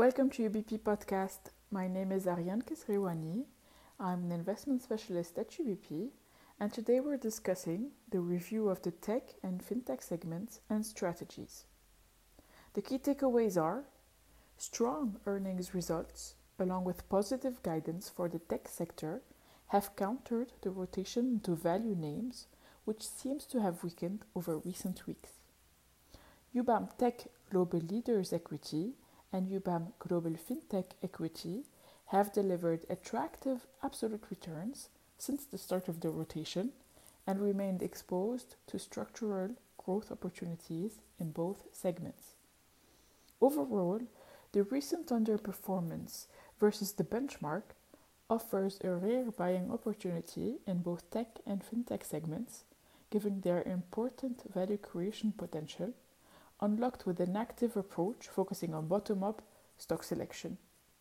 Welcome to UBP Podcast. My name is Ariane Kesriwani. I'm an investment specialist at UBP, and today we're discussing the review of the tech and fintech segments and strategies. The key takeaways are strong earnings results, along with positive guidance for the tech sector, have countered the rotation into value names, which seems to have weakened over recent weeks. UBAM Tech Global Leaders Equity and UBAM Global FinTech Equity have delivered attractive absolute returns since the start of the rotation and remained exposed to structural growth opportunities in both segments. Overall, the recent underperformance versus the benchmark offers a rare buying opportunity in both tech and fintech segments, given their important value creation potential, unlocked with an active approach focusing on bottom-up stock selection.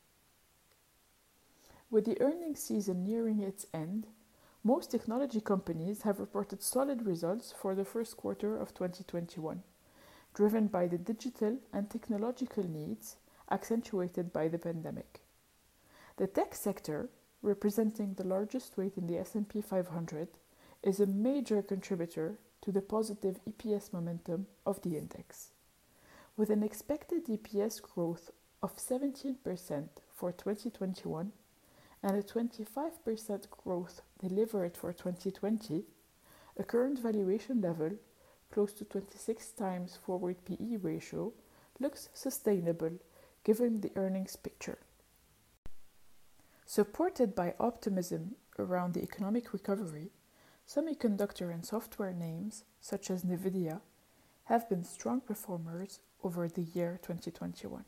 With the earnings season nearing its end, most technology companies have reported solid results for the first quarter of 2021, driven by the digital and technological needs accentuated by the pandemic. The tech sector, representing the largest weight in the S&P 500, is a major contributor to the positive EPS momentum of the index. With an expected EPS growth of 17% for 2021 and a 25% growth delivered for 2020, a current valuation level close to 26 times forward PE ratio looks sustainable given the earnings picture. Supported by optimism around the economic recovery, semiconductor and software names, such as NVIDIA, have been strong performers over the year 2021.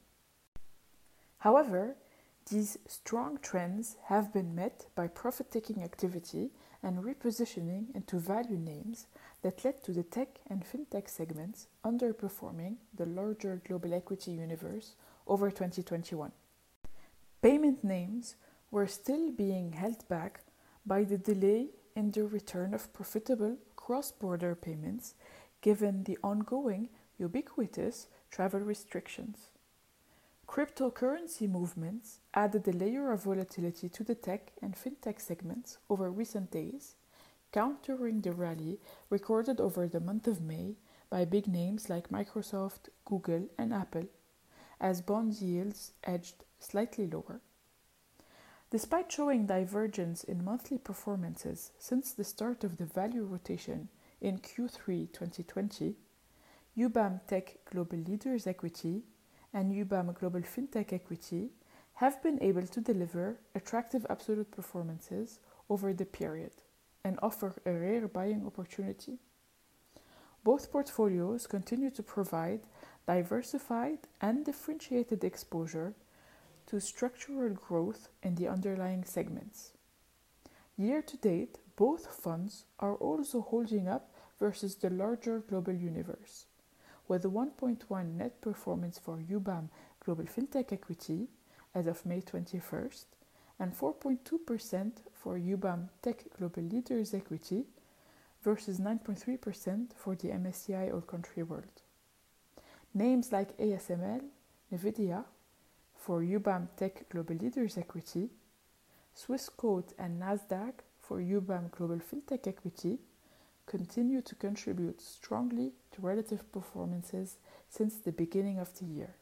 However, these strong trends have been met by profit-taking activity and repositioning into value names that led to the tech and fintech segments underperforming the larger global equity universe over 2021. Payment names were still being held back by the delay in the return of profitable cross-border payments given the ongoing ubiquitous travel restrictions. Cryptocurrency movements added a layer of volatility to the tech and fintech segments over recent days, countering the rally recorded over the month of May by big names like Microsoft, Google, and Apple, as bond yields edged slightly lower. Despite showing divergence in monthly performances since the start of the value rotation in Q3 2020, UBAM Tech Global Leaders Equity and UBAM Global FinTech Equity have been able to deliver attractive absolute performances over the period and offer a rare buying opportunity. Both portfolios continue to provide diversified and differentiated exposure to structural growth in the underlying segments. Year to date, both funds are also holding up versus the larger global universe, with a 1.1 net performance for UBAM Global FinTech Equity as of May 21st and 4.2% for UBAM Tech Global Leaders Equity versus 9.3% for the MSCI All Country World. Names like ASML, NVIDIA for UBAM Tech Global Leaders Equity, Swissquote and Nasdaq for UBAM Global FinTech Equity continue to contribute strongly to relative performances since the beginning of the year.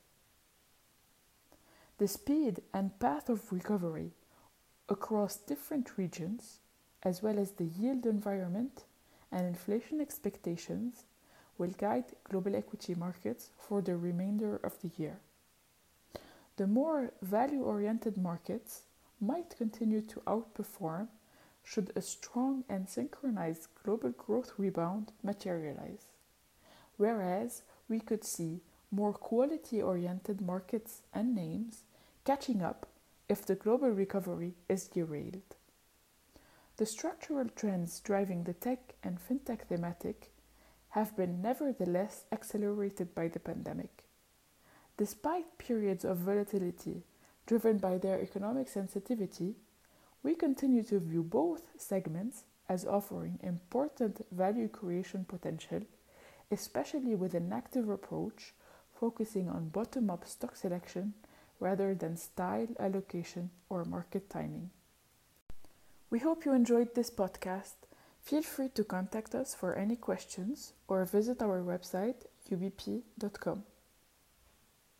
The speed and path of recovery across different regions, as well as the yield environment and inflation expectations, will guide global equity markets for the remainder of the year. The more value-oriented markets might continue to outperform should a strong and synchronized global growth rebound materialize, whereas we could see more quality-oriented markets and names catching up if the global recovery is derailed. The structural trends driving the tech and fintech thematic have been nevertheless accelerated by the pandemic. Despite periods of volatility driven by their economic sensitivity, we continue to view both segments as offering important value creation potential, especially with an active approach focusing on bottom-up stock selection rather than style, allocation, or market timing. We hope you enjoyed this podcast. Feel free to contact us for any questions or visit our website ubp.com.